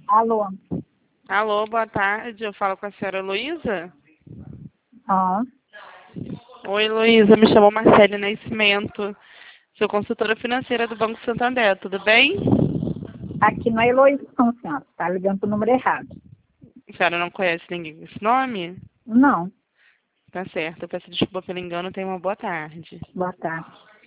Alô? Alô, boa tarde. Eu falo com a senhora Heloísa? Ah, Oi, Heloísa. Me chamo Marcele Nascimento. Sou consultora financeira do Banco Santander. Tudo bem? aqui não é Heloísa, não, senhora. Tá ligando pro número errado. A senhora não conhece ninguém com esse nome? Não. Tá certo. Eu peço desculpa pelo engano. Tenha uma boa tarde. Boa tarde.